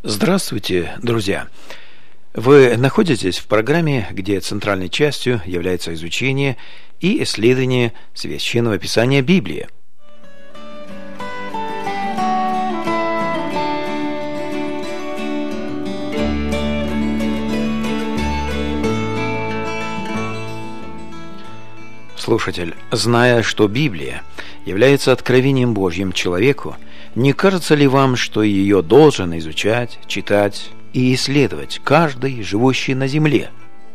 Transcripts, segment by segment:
Здравствуйте, друзья! Вы находитесь в программе, где центральной частью является изучение и исследование Священного Писания Библии. Слушатель, зная, что Библия является откровением Божьим человеку, не кажется ли вам, что ее должен изучать, читать и исследовать каждый, живущий на земле?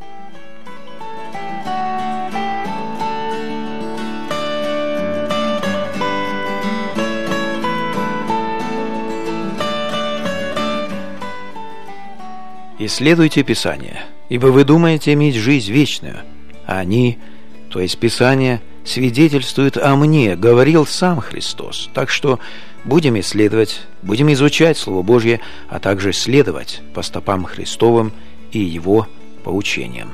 Исследуйте Писание, ибо вы думаете иметь жизнь вечную, а они, то есть Писание, свидетельствуют о мне, говорил сам Христос. Так что будем исследовать, будем изучать Слово Божье, а также следовать по стопам Христовым и Его поучениям.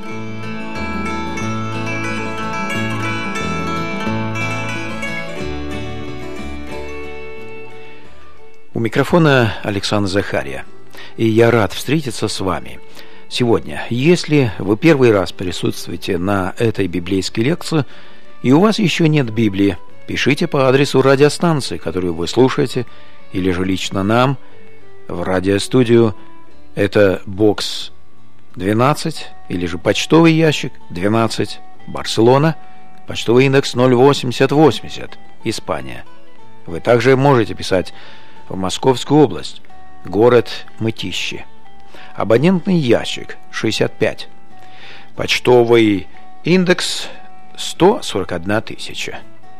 У микрофона Александр Захария, и я рад встретиться с вами сегодня. Если вы первый раз присутствуете на этой библейской лекции, и у вас еще нет Библии, пишите по адресу радиостанции, которую вы слушаете, или же лично нам в радиостудию. Это бокс 12, или же почтовый ящик 12, Барселона, почтовый индекс 08080, Испания. Вы также можете писать в Московскую область, город Мытищи. Абонентный ящик 65, почтовый индекс 141 тысяча.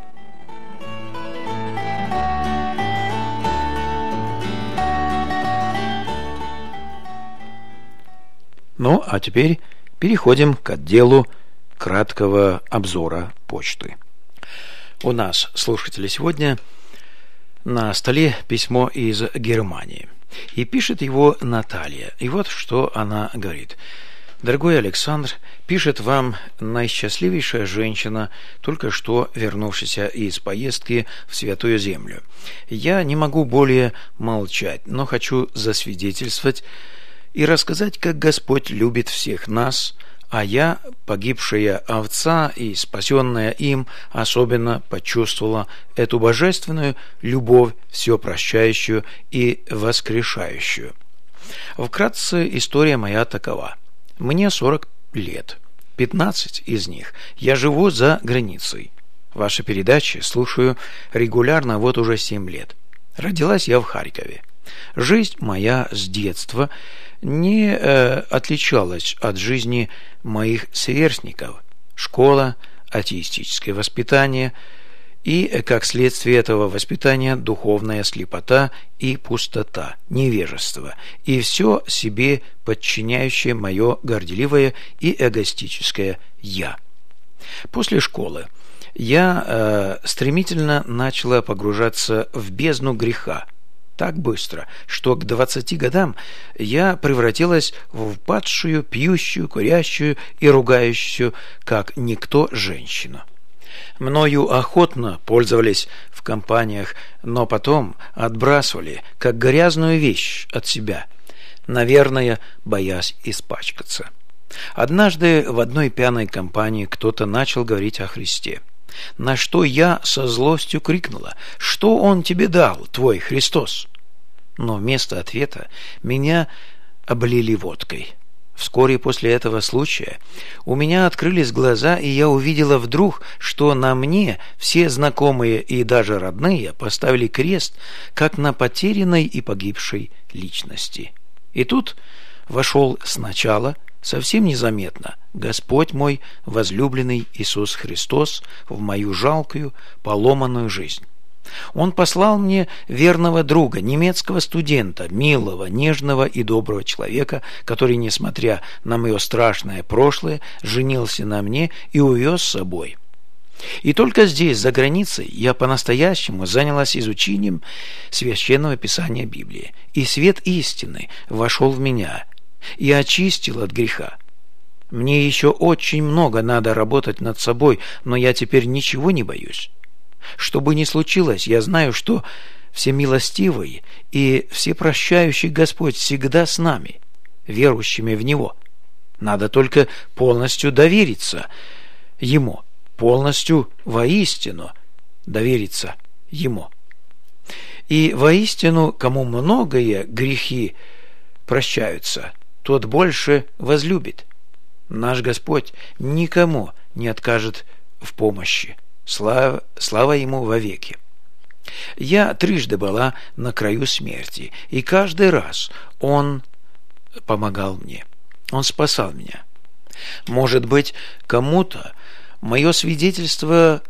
Ну, а теперь переходим к отделу краткого обзора почты. У нас, слушатели, сегодня на столе письмо из Германии. И пишет его Наталья. И вот что она говорит. Дорогой Александр, пишет вам наисчастливейшая женщина, только что вернувшаяся из поездки в Святую Землю. Я не могу более молчать, но хочу засвидетельствовать и рассказать, как Господь любит всех нас, а я, погибшая овца и спасенная им, особенно почувствовала эту божественную любовь, все прощающую и воскрешающую. Вкратце история моя такова. Мне 40 лет, 15 из них я живу за границей. Ваши передачи слушаю регулярно вот уже 7 лет. Родилась я в Харькове. Жизнь моя с детства не отличалась от жизни моих сверстников. Школа, атеистическое воспитание и, как следствие этого воспитания, духовная слепота и пустота, невежество, и все себе подчиняющее мое горделивое и эгоистическое «я». После школы я стремительно начала погружаться в бездну греха, так быстро, что к 20 годам я превратилась в падшую, пьющую, курящую и ругающую, как никто, женщину. Мною охотно пользовались в компаниях, но потом отбрасывали, как грязную вещь, от себя, наверное, боясь испачкаться. Однажды в одной пьяной компании кто-то начал говорить о Христе, на что я со злостью крикнула: «Что Он тебе дал, твой Христос?» Но вместо ответа меня облили водкой. Вскоре после этого случая у меня открылись глаза, и я увидела вдруг, что на мне все знакомые и даже родные поставили крест, как на потерянной и погибшей личности. И тут вошел сначала, совсем незаметно, Господь мой, возлюбленный Иисус Христос, в мою жалкую, поломанную жизнь. Он послал мне верного друга, немецкого студента, милого, нежного и доброго человека, который, несмотря на мое страшное прошлое, женился на мне и увез с собой. И только здесь, за границей, я по-настоящему занялась изучением Священного Писания Библии, и свет истины вошел в меня и очистил от греха. Мне еще очень много надо работать над собой, но я теперь ничего не боюсь. Что бы ни случилось, я знаю, что всемилостивый и всепрощающий Господь всегда с нами, верующими в Него. Надо только полностью довериться Ему, полностью воистину довериться Ему. И воистину, кому многое грехи прощаются, тот больше возлюбит. Наш Господь никому не откажет в помощи. Слава Ему вовеки. Я трижды была на краю смерти, и каждый раз Он помогал мне. Он спасал меня. Может быть, кому-то мое свидетельство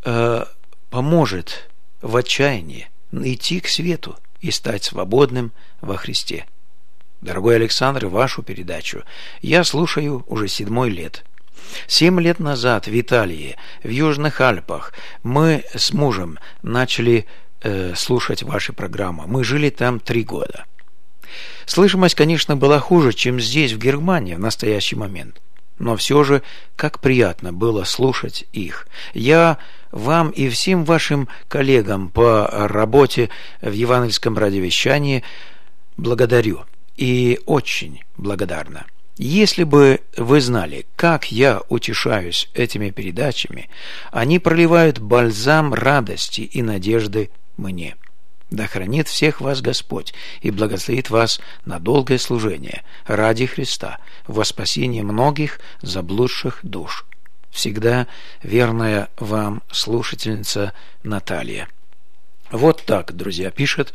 поможет в отчаянии идти к свету и стать свободным во Христе. Дорогой Александр, вашу передачу я слушаю уже 7 лет. 7 лет назад в Италии, в Южных Альпах, мы с мужем начали слушать ваши программы. Мы жили там 3 года. Слышимость, конечно, была хуже, чем здесь, в Германии, в настоящий момент. Но все же, как приятно было слушать их. Я вам и всем вашим коллегам по работе в евангельском радиовещании благодарю. И очень благодарна. Если бы вы знали, как я утешаюсь этими передачами, они проливают бальзам радости и надежды мне. Да хранит всех вас Господь и благословит вас на долгое служение ради Христа во спасение многих заблудших душ. Всегда верная вам слушательница Наталья. Вот так, друзья, пишет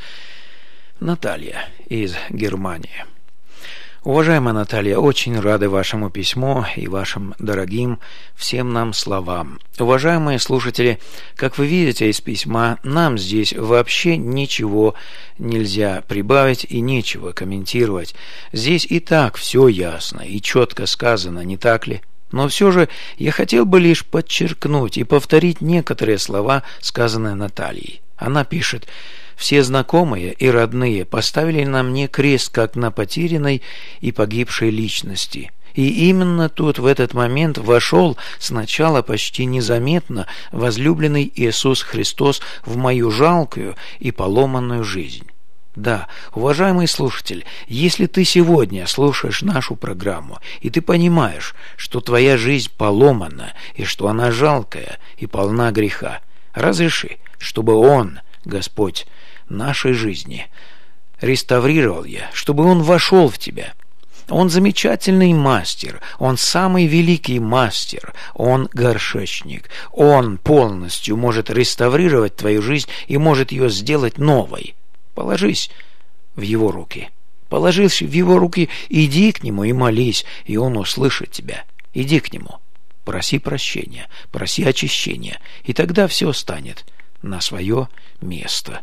Наталья из Германии. Уважаемая Наталья, очень рады вашему письму и вашим дорогим всем нам словам. Уважаемые слушатели, как вы видите из письма, нам здесь вообще ничего нельзя прибавить и нечего комментировать. Здесь и так все ясно и четко сказано, не так ли? Но все же я хотел бы лишь подчеркнуть и повторить некоторые слова, сказанные Натальей. Она пишет: «Все знакомые и родные поставили на мне крест, как на потерянной и погибшей личности. И именно тут, в этот момент, вошел сначала почти незаметно возлюбленный Иисус Христос в мою жалкую и поломанную жизнь». Да, уважаемый слушатель, если ты сегодня слушаешь нашу программу, и ты понимаешь, что твоя жизнь поломана, и что она жалкая и полна греха, разреши, чтобы Он, Господь, нашей жизни реставрировал я, чтобы Он вошел в тебя. Он замечательный мастер, Он самый великий мастер, Он горшечник. Он полностью может реставрировать твою жизнь и может ее сделать новой. Положись в Его руки. Положись в Его руки, иди к Нему и молись, и Он услышит тебя. Иди к Нему, проси прощения, проси очищения, и тогда все станет на свое место.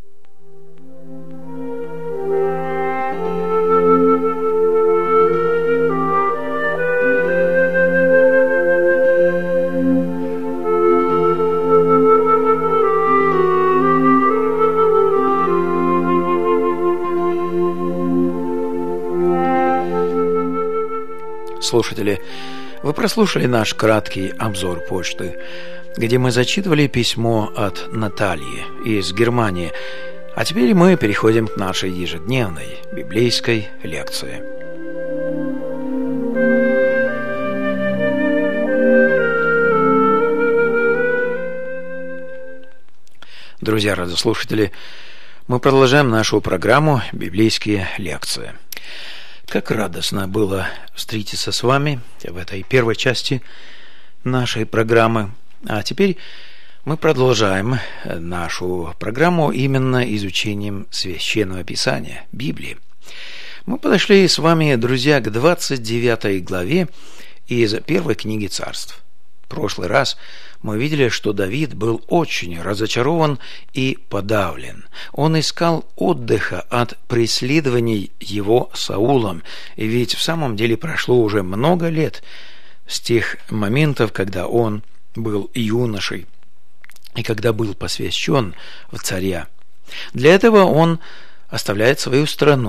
Слушатели, вы прослушали наш краткий обзор почты, где мы зачитывали письмо от Натальи из Германии. А теперь мы переходим к нашей ежедневной библейской лекции. Друзья радиослушатели, мы продолжаем нашу программу «Библейские лекции». Как радостно было встретиться с вами в этой первой части нашей программы. А теперь мы продолжаем нашу программу именно изучением Священного Писания, Библии. Мы подошли с вами, друзья, к 29 главе из первой книги Царств. В прошлый раз мы видели, что Давид был очень разочарован и подавлен. Он искал отдыха от преследований его Саулом, и ведь в самом деле прошло уже много лет с тех моментов, когда он был юношей и когда был посвящен в царя. Для этого он оставляет свою страну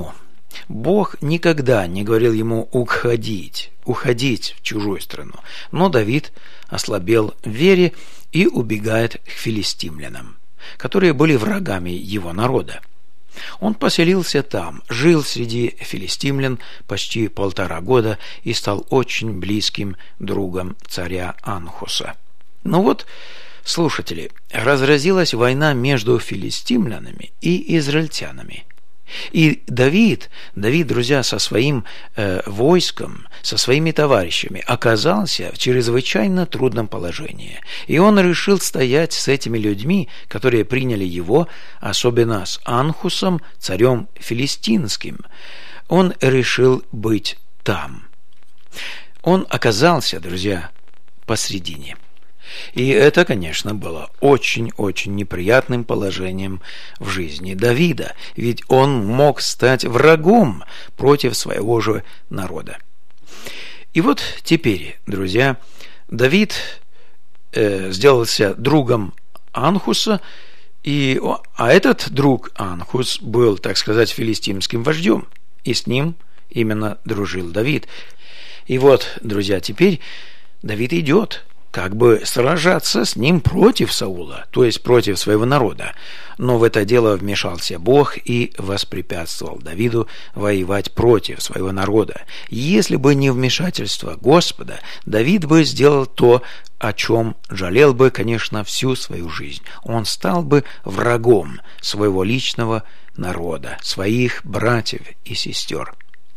Бог никогда не говорил ему уходить в чужую страну, но Давид ослабел в вере и убегает к филистимлянам, которые были врагами его народа. Он поселился там, жил среди филистимлян почти 1,5 года и стал очень близким другом царя Анхуса. Но вот, слушатели, разразилась война между филистимлянами и израильтянами. И Давид, друзья, со своим войском, со своими товарищами оказался в чрезвычайно трудном положении. И он решил стоять с этими людьми, которые приняли его, особенно с Анхусом, царем филистимским. Он решил быть там. Он оказался, друзья, посредине. И это, конечно, было очень-очень неприятным положением в жизни Давида, ведь он мог стать врагом против своего же народа. И вот теперь, друзья, Давид сделался другом Анхуса, а этот друг Анхус был, так сказать, филистимским вождем, и с ним именно дружил Давид. И вот, друзья, теперь Давид идет как бы сражаться с ним против Саула, то есть против своего народа. Но в это дело вмешался Бог и воспрепятствовал Давиду воевать против своего народа. Если бы не вмешательство Господа, Давид бы сделал то, о чем жалел бы, конечно, всю свою жизнь. Он стал бы врагом своего личного народа, своих братьев и сестер.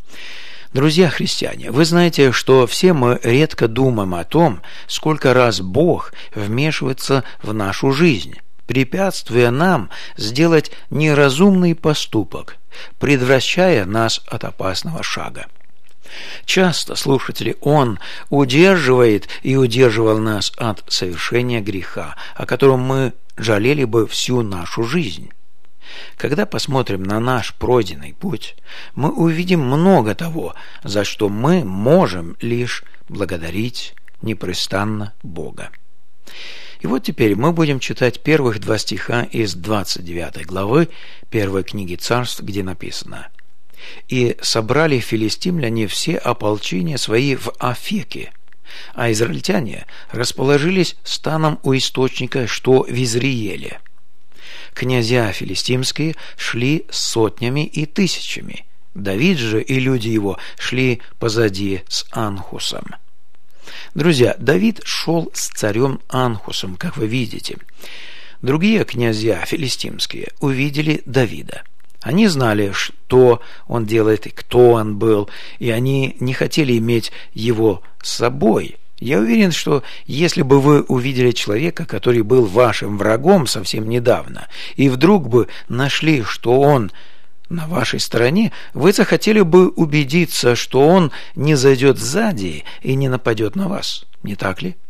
Друзья христиане, вы знаете, что все мы редко думаем о том, сколько раз Бог вмешивается в нашу жизнь, препятствуя нам сделать неразумный поступок, предотвращая нас от опасного шага. Часто, слушатели, Он удерживает и удерживал нас от совершения греха, о котором мы жалели бы всю нашу жизнь. Когда посмотрим на наш пройденный путь, мы увидим много того, за что мы можем лишь благодарить непрестанно Бога. И вот теперь мы будем читать первых 2 стиха из 29 главы 1 книги Царств, где написано: «И собрали филистимляне все ополчения свои в Афеке, а израильтяне расположились станом у источника, что в Изриеле. Князья филистимские шли сотнями и тысячами. Давид же и люди его шли позади с Анхусом». Друзья, Давид шел с царем Анхусом, как вы видите. Другие князья филистимские увидели Давида. Они знали, что он делает и кто он был, и они не хотели иметь его с собой. Я уверен, что если бы вы увидели человека, который был вашим врагом совсем недавно, и вдруг бы нашли, что он на вашей стороне, вы захотели бы убедиться, что он не зайдет сзади и не нападет на вас. Не так ли?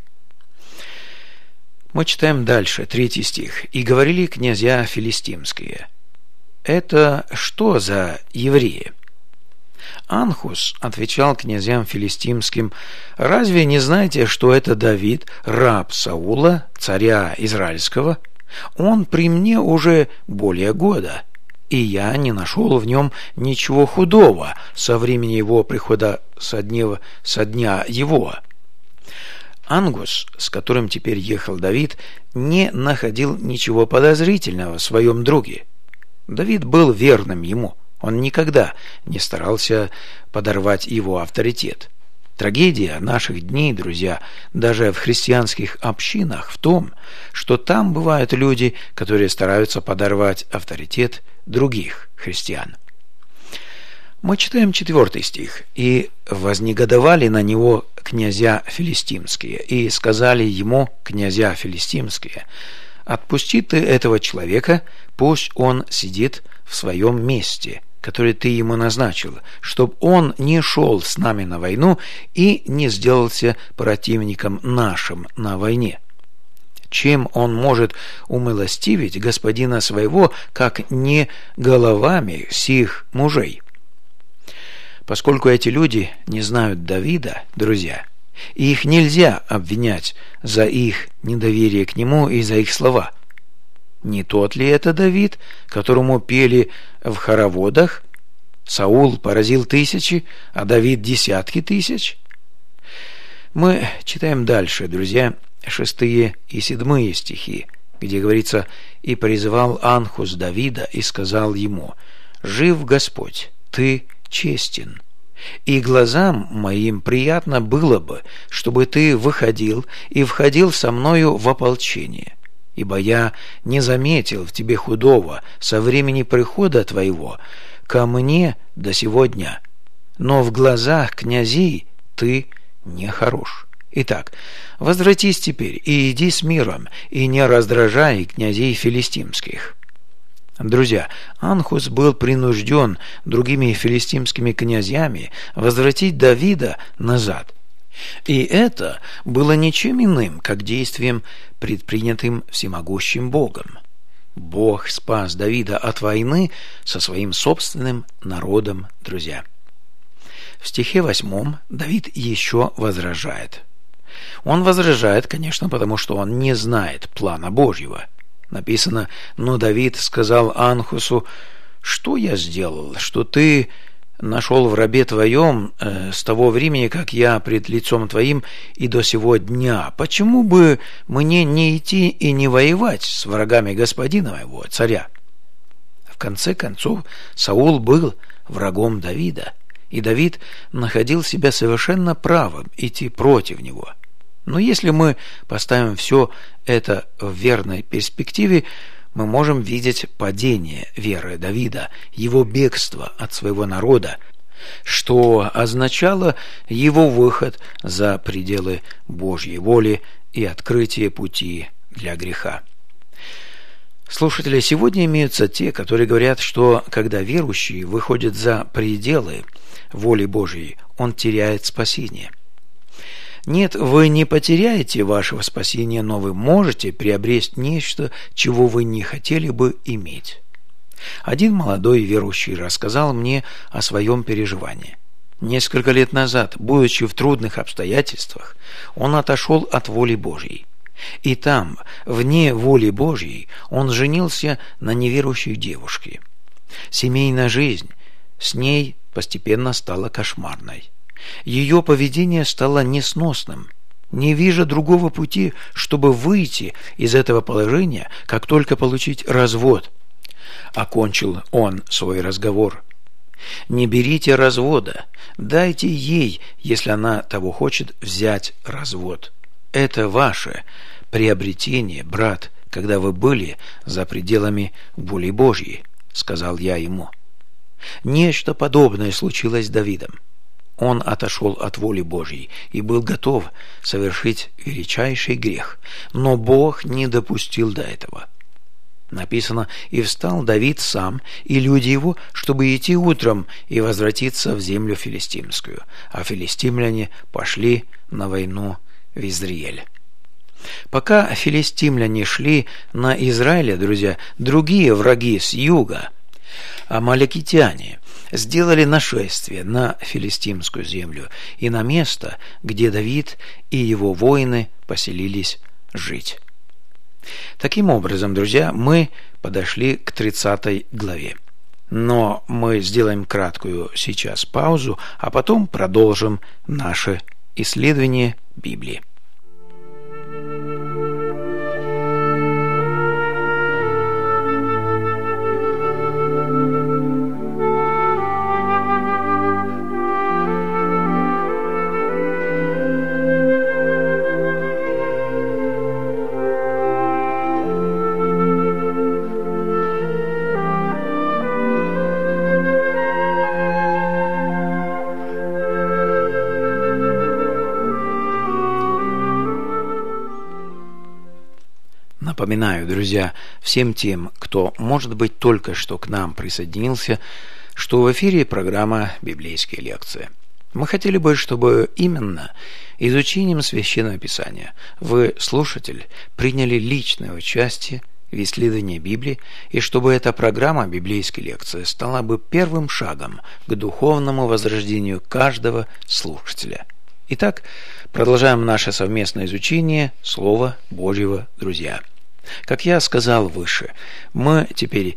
Мы читаем дальше, 3 стих. «И говорили князья филистимские: это что за евреи?» Анхус отвечал князьям филистимским: «Разве не знаете, что это Давид, раб Саула, царя Израильского? Он при мне уже более года, и я не нашел в нем ничего худого со времени его прихода со дня его». Ангус, с которым теперь ехал Давид, не находил ничего подозрительного в своем друге. Давид был верным ему. Он никогда не старался подорвать его авторитет. Трагедия наших дней, друзья, даже в христианских общинах в том, что там бывают люди, которые стараются подорвать авторитет других христиан. Мы читаем 4 стих. «И вознегодовали на него князья филистимские, и сказали ему князья филистимские: отпусти ты этого человека, пусть он сидит в своем месте, который ты ему назначил, чтоб он не шел с нами на войну и не сделался противником нашим на войне. Чем он может умилостивить господина своего, как не головами сих мужей?» Поскольку эти люди не знают Давида, друзья, и их нельзя обвинять за их недоверие к нему и за их слова. Не тот ли это Давид, которому пели в хороводах: Саул поразил тысячи, а Давид десятки тысяч? Мы читаем дальше, друзья, 6 и 7 стихи, где говорится: «И призывал Анхус Давида и сказал ему: жив Господь, ты честен, и глазам моим приятно было бы, чтобы ты выходил и входил со мною в ополчение, ибо я не заметил в тебе худого со времени прихода твоего ко мне до сего дня, но в глазах князей ты нехорош. Итак, возвратись теперь и иди с миром, и не раздражай князей филистимских». Друзья, Анхус был принужден другими филистимскими князьями возвратить Давида назад. И это было ничем иным, как действием, предпринятым всемогущим Богом. Бог спас Давида от войны со своим собственным народом, друзья. В стихе 8 Давид еще возражает. Он возражает, конечно, потому что он не знает плана Божьего. Написано: «Но Давид сказал Анхусу: что я сделал, что ты нашел в рабе твоем с того времени, как я пред лицом твоим и до сего дня? Почему бы мне не идти и не воевать с врагами господина моего, царя?» В конце концов, Саул был врагом Давида, и Давид находил себя совершенно правым идти против него. Но если мы поставим все это в верной перспективе, мы можем видеть падение веры Давида, его бегство от своего народа, что означало его выход за пределы Божьей воли и открытие пути для греха. Слушатели, сегодня имеются те, которые говорят, что когда верующий выходит за пределы воли Божьей, он теряет спасение. Нет, вы не потеряете вашего спасения, но вы можете приобрести нечто, чего вы не хотели бы иметь. Один молодой верующий рассказал мне о своем переживании. Несколько лет назад, будучи в трудных обстоятельствах, он отошел от воли Божьей. И там, вне воли Божьей, он женился на неверующей девушке. Семейная жизнь с ней постепенно стала кошмарной. Ее поведение стало несносным. Не вижу другого пути, чтобы выйти из этого положения, как только получить развод. Окончил он свой разговор. Не берите развода, дайте ей, если она того хочет, взять развод. Это ваше приобретение, брат, когда вы были за пределами воли Божьей, сказал я ему. Нечто подобное случилось с Давидом. Он отошел от воли Божьей и был готов совершить величайший грех, но Бог не допустил до этого. Написано: «И встал Давид сам и люди его, чтобы идти утром и возвратиться в землю филистимскую, а филистимляне пошли на войну в Израиль». Пока филистимляне шли на Израиль, друзья, другие враги с юга, амалекитяне, сделали нашествие на филистимскую землю и на место, где Давид и его воины поселились жить. Таким образом, друзья, мы подошли к 30 главе. Но мы сделаем краткую сейчас паузу, а потом продолжим наше исследование Библии. Напоминаю, друзья, всем тем, кто, может быть, только что к нам присоединился, что в эфире программа «Библейские лекции». Мы хотели бы, чтобы именно изучением Священного Писания вы, слушатель, приняли личное участие в исследовании Библии, и чтобы эта программа «Библейские лекции» стала бы первым шагом к духовному возрождению каждого слушателя. Итак, продолжаем наше совместное изучение Слова Божьего, друзья. Как я сказал выше, мы теперь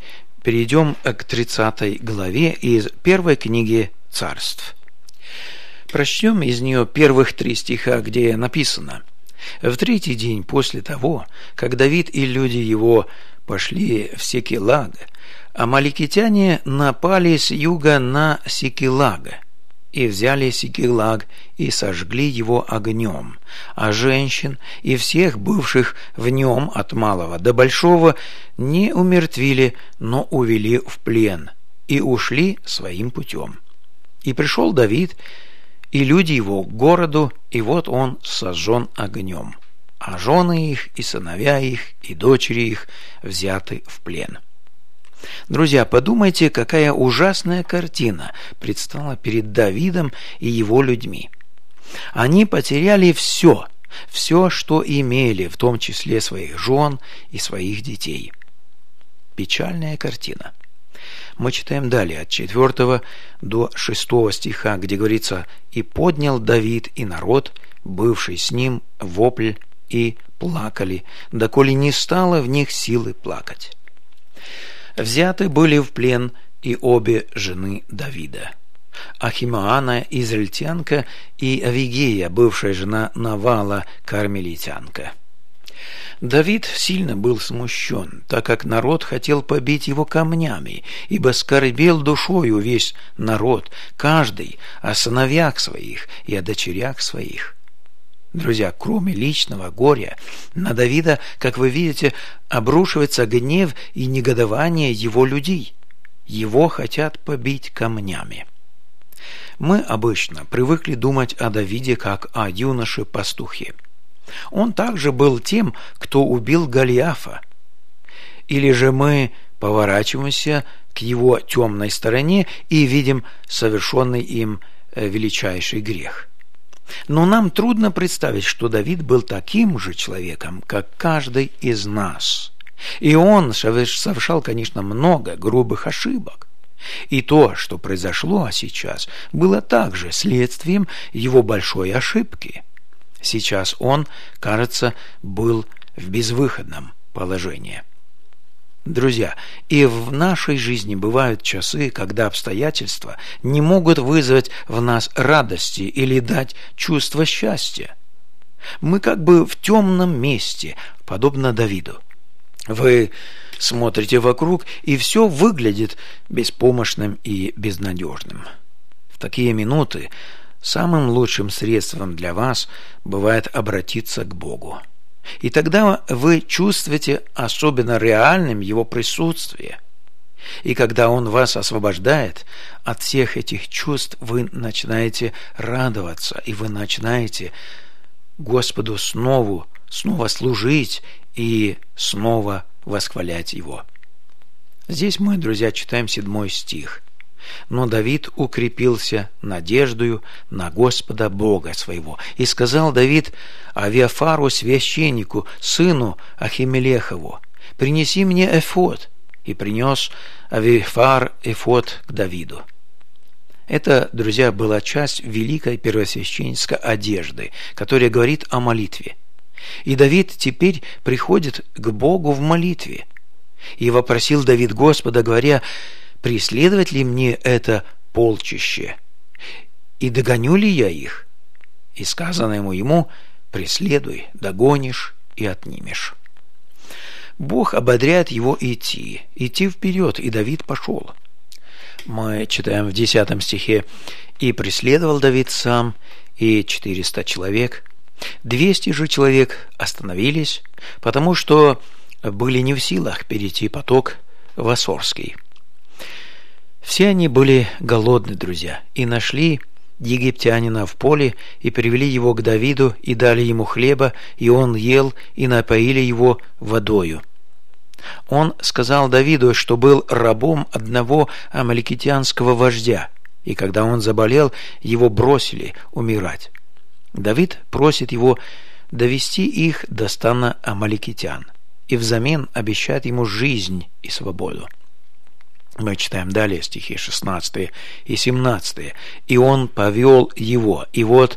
перейдем к 30 главе из первой книги Царств. Прочтем из нее первых 3 стиха, где написано: «В 3-й день после того, как Давид и люди его пошли в Сикилаг, амаликитяне напали с юга на Сикилаг, и взяли Сикилаг, и сожгли его огнем, а женщин и всех бывших в нем от малого до большого не умертвили, но увели в плен, и ушли своим путем. И пришел Давид и люди его к городу, и вот он сожжен огнем, а жены их, и сыновья их, и дочери их взяты в плен». Друзья, подумайте, какая ужасная картина предстала перед Давидом и его людьми. Они потеряли все, что имели, в том числе своих жен и своих детей. Печальная картина. Мы читаем далее от 4 до 6 стиха, где говорится: «И поднял Давид и народ, бывший с ним, вопль, и плакали, доколе не стало в них силы плакать. Взяты были в плен и обе жены Давида: Ахимаана, израильтянка, и Авигея, бывшая жена Навала, кармелитянка». Давид сильно был смущен, так как народ хотел побить его камнями, ибо скорбел душою весь народ, каждый о сыновьях своих и о дочерях своих. Друзья, кроме личного горя, на Давида, как вы видите, обрушивается гнев и негодование его людей. Его хотят побить камнями. Мы обычно привыкли думать о Давиде как о юноше-пастухе. Он также был тем, кто убил Голиафа. Или же мы поворачиваемся к его темной стороне и видим совершенный им величайший грех. Но нам трудно представить, что Давид был таким же человеком, как каждый из нас. И он совершал, конечно, много грубых ошибок. И то, что произошло сейчас, было также следствием его большой ошибки. Сейчас он, кажется, был в безвыходном положении. Друзья, и в нашей жизни бывают часы, когда обстоятельства не могут вызвать в нас радости или дать чувство счастья. Мы как бы в темном месте, подобно Давиду. Вы смотрите вокруг, и все выглядит беспомощным и безнадежным. В такие минуты самым лучшим средством для вас бывает обратиться к Богу. И тогда вы чувствуете особенно реальным Его присутствие. И когда Он вас освобождает от всех этих чувств, вы начинаете радоваться, и вы начинаете Господу снова служить и снова восхвалять Его. Здесь мы, друзья, читаем 7 стих. «Но Давид укрепился надеждою на Господа Бога своего. И сказал Давид Авиафару, священнику, сыну Ахимелехову: принеси мне эфод. И принес Авиафар эфод к Давиду». Это, друзья, была часть великой первосвященнической одежды, которая говорит о молитве. И Давид теперь приходит к Богу в молитве. И вопросил Давид Господа, говоря: преследовать ли мне это полчище? И догоню ли я их? И сказано ему: преследуй, догонишь и отнимешь. Бог ободряет его идти вперед, и Давид пошел. Мы читаем в 10 стихе: «И преследовал Давид сам, и 400 человек. 200 же человек остановились, потому что были не в силах перейти поток Вассорский». Все они были голодны, друзья, и нашли египтянина в поле, и привели его к Давиду, и дали ему хлеба, и он ел, и напоили его водою. Он сказал Давиду, что был рабом одного амаликитянского вождя, и когда он заболел, его бросили умирать. Давид просит его довести их до стана амаликитян, и взамен обещает ему жизнь и свободу. Мы читаем далее стихи 16 и 17. «И он повел его, и вот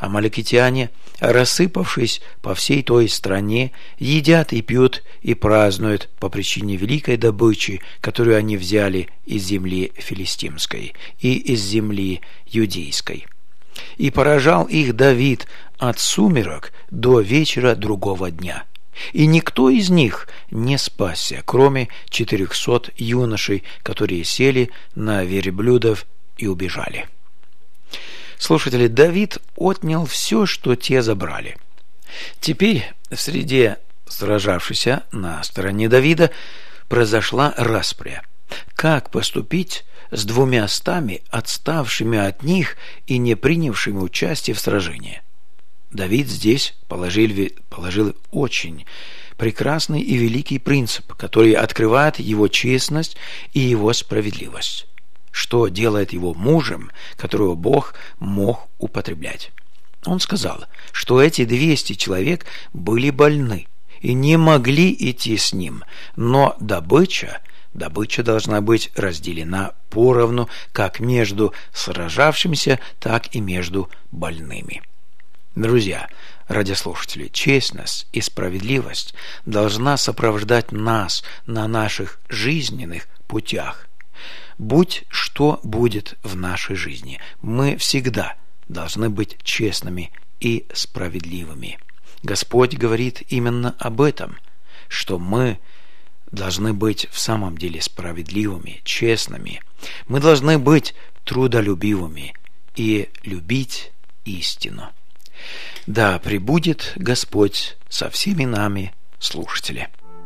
амаликитяне, рассыпавшись по всей той стране, едят и пьют и празднуют по причине великой добычи, которую они взяли из земли филистимской и из земли юдейской. И поражал их Давид от сумерок до вечера другого дня. И никто из них не спасся, кроме 400 юношей, которые сели на верблюдов и убежали. Слушатели, Давид отнял все, что те забрали. Теперь в среде сражавшихся на стороне Давида произошла распря. Как поступить с 200 отставшими от них и не принявшими участие в сражении? Давид здесь положил очень прекрасный и великий принцип, который открывает его честность и его справедливость, что делает его мужем, которого Бог мог употреблять. Он сказал, что эти 200 человек были больны и не могли идти с ним, но добыча должна быть разделена поровну как между сражавшимися, так и между больными. Друзья, радиослушатели, честность и справедливость должна сопровождать нас на наших жизненных путях. Будь что будет в нашей жизни, мы всегда должны быть честными и справедливыми. Господь говорит именно об этом, что мы должны быть в самом деле справедливыми, честными. Мы должны быть трудолюбивыми и любить истину. Да пребудет Господь со всеми нами, слушатели.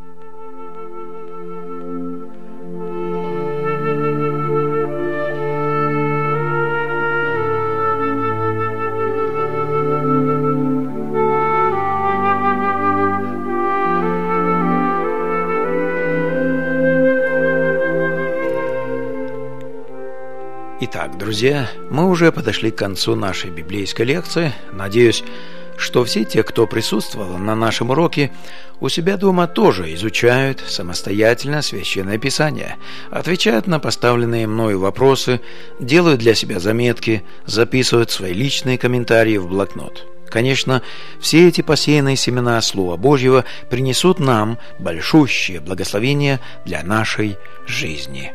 Итак, друзья, мы уже подошли к концу нашей библейской лекции. Надеюсь, что все те, кто присутствовал на нашем уроке, у себя дома тоже изучают самостоятельно Священное Писание, отвечают на поставленные мною вопросы, делают для себя заметки, записывают свои личные комментарии в блокнот. Конечно, все эти посеянные семена Слова Божьего принесут нам большущее благословение для нашей жизни.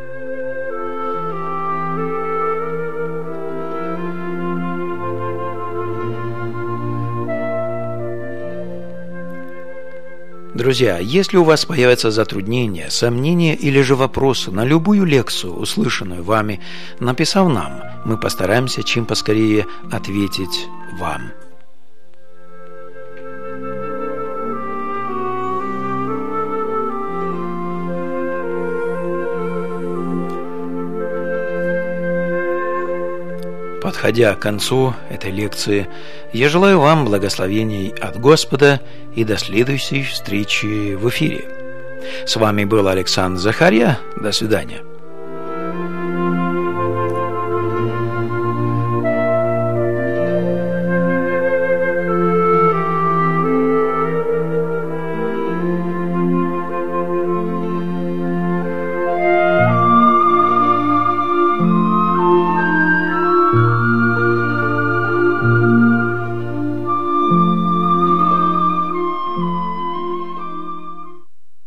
Друзья, если у вас появятся затруднения, сомнения или же вопросы на любую лекцию, услышанную вами, написав нам, мы постараемся чем поскорее ответить вам. Подходя к концу этой лекции, я желаю вам благословений от Господа и до следующей встречи в эфире. С вами был Александр Захарья. До свидания.